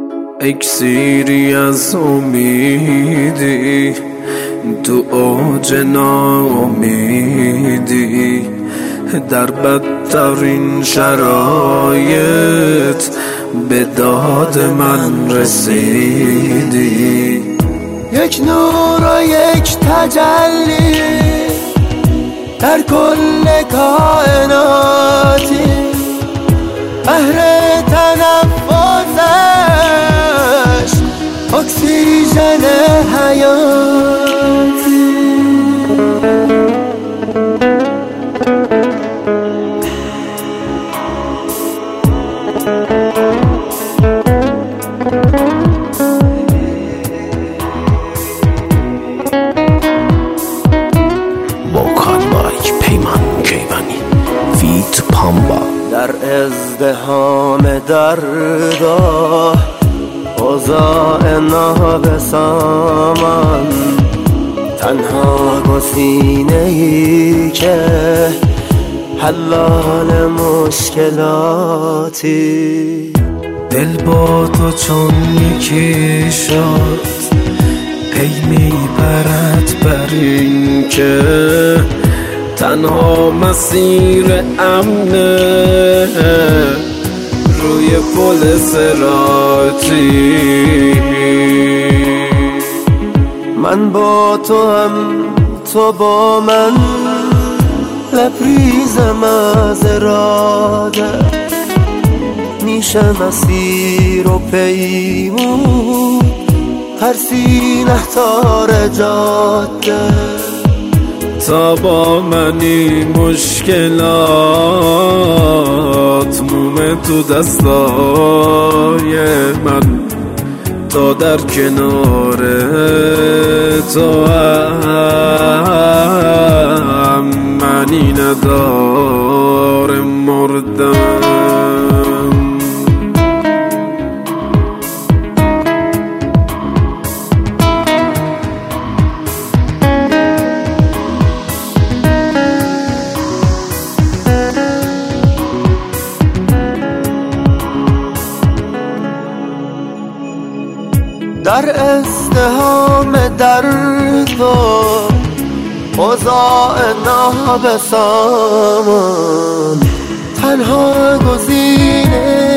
اکسیری از امیدی تو اوج ناامیدی، در بدترین شرایط به داد من رسیدی. یک نور و یک تجلی در کل کائناتی، بهر تنفسش اکسیژن حیاتی. در ازدحام دردا اوضاع نابسامان، تنها گزینه‌ای که حلال مشکلاتی. دل با تو چون یکی شد، پی میبرد بر این که تنها مسیر امنه روی پل صراطی. من با تو هم تو با من، لبریزم از اراده، میشه مسیر و پیمون ترسی نهتار جاده. تا با منی مشکلات مومه تو دستای من، تا در کنار تو هم منی ندار مردم. در ازدحام درد و اوضاع نابسامان، تنها گزینه